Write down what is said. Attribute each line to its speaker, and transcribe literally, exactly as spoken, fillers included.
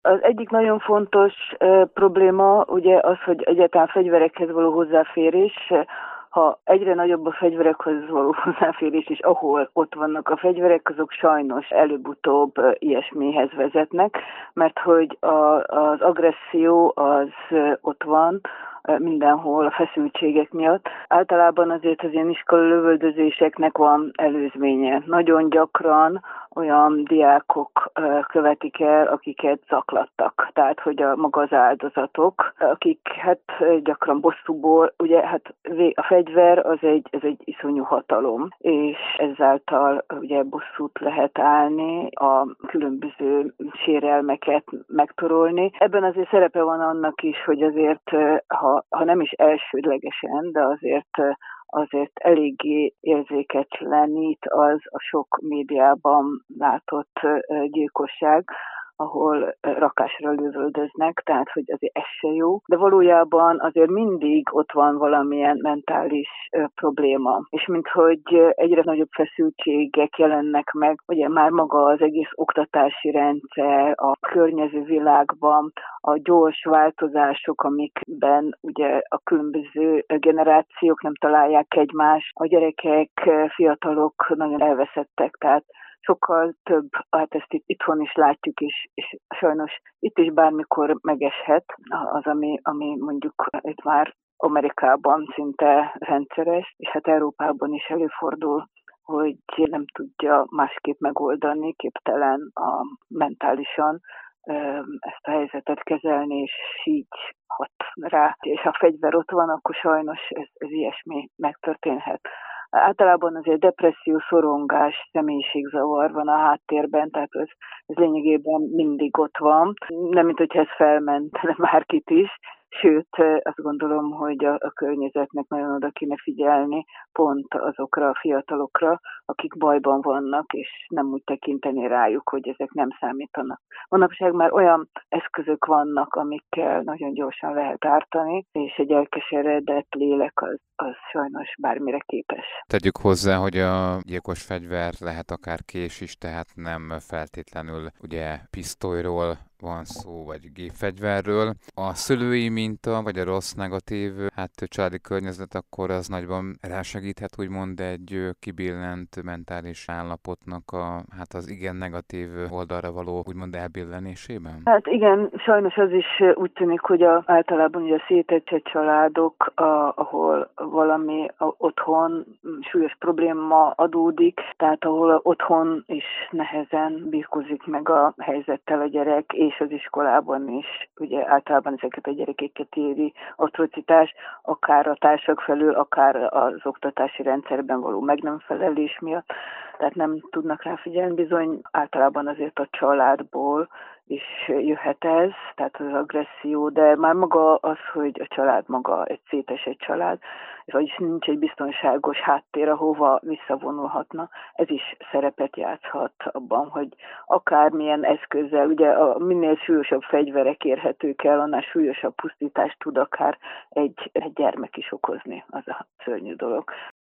Speaker 1: Az egyik nagyon fontos ö, probléma ugye az, hogy egyáltalán fegyverekhez való hozzáférés. Ha egyre nagyobb a fegyverekhez való hozzáférés is, ahol ott vannak a fegyverek, azok sajnos előbb-utóbb ö, ilyesmihez vezetnek, mert hogy a, az agresszió az ö, ott van, ö, mindenhol a feszültségek miatt. Általában azért az ilyen iskola lövöldözéseknek van előzménye. Nagyon gyakran olyan diákok ö, követik el, akiket zaklattak. Tehát, hogy a maga az áldozatok, akik hát ö, gyakran bosszúból, ugye hát vé- a fegyver az egy, ez egy iszonyú hatalom, és ezáltal ugye bosszút lehet állni, a különböző sérelmeket megtorolni. Ebben azért szerepe van annak is, hogy azért, ö, ha, ha nem is elsődlegesen, de azért ö, azért eléggé érzéketlenít az a sok médiában látott ö, gyilkosság, ahol ö, rakásra lövöldöznek, tehát hogy azért ez se jó. De valójában azért mindig ott van valamilyen mentális ö, probléma. És minthogy ö, egyre nagyobb feszültségek jelennek meg, ugye már maga az egész oktatási rendszer, a környező világban, a gyors változások, amikben ugye a különböző generációk nem találják egymást, a gyerekek, fiatalok nagyon elveszettek, tehát sokkal több, hát ezt itt, itthon is látjuk, és, és sajnos itt is bármikor megeshet az, ami, ami mondjuk itt már Amerikában szinte rendszeres, és hát Európában is előfordul, hogy nem tudja másképp megoldani, képtelen a mentálisan ezt a helyzetet kezelni, és így hat rá. És ha fegyver ott van, akkor sajnos ez, ez ilyesmi megtörténhet. Általában azért depresszió, szorongás, személyiségzavar van a háttérben, tehát ez, ez lényegében mindig ott van. Nem, mint hogyha ez felmentene bárkit is, sőt, azt gondolom, hogy a, a környezetnek nagyon oda kéne figyelni pont azokra a fiatalokra, akik bajban vannak, és nem úgy tekinteni rájuk, hogy ezek nem számítanak. Manapság már olyan eszközök vannak, amikkel nagyon gyorsan lehet ártani, és egy elkeseredett lélek az, az sajnos bármire képes.
Speaker 2: Tegyük hozzá, hogy a gyilkos fegyver lehet akár kés is, tehát nem feltétlenül ugye pisztolyról van szó, vagy gépfegyverről. A szülői minta, vagy a rossz negatív hát családi környezet, akkor az nagyban rásegíthet úgymond egy kibillent mentális állapotnak a, hát az igen negatív oldalra való úgymond elbillenésében?
Speaker 1: Hát igen, sajnos az is úgy tűnik, hogy a, általában ugye a szétesett családok, a, ahol valami a, otthon súlyos probléma adódik, tehát ahol otthon is nehezen birkózik meg a helyzettel a gyerek, és az iskolában is, ugye általában ezeket a gyerekeket éri atrocitás, akár a társak felül, akár az oktatási rendszerben való meg nem felelés miatt, tehát nem tudnak rá figyelni, bizony általában azért a családból is jöhet ez, tehát az agresszió, de már maga az, hogy a család maga egy szétesett család, vagyis nincs egy biztonságos háttér, ahova visszavonulhatna, ez is szerepet játszhat abban, hogy akármilyen eszközzel, ugye a minél súlyosabb fegyverek érhetők el, annál súlyosabb pusztítást tud akár egy, egy gyermek is okozni, az a szörnyű dolog.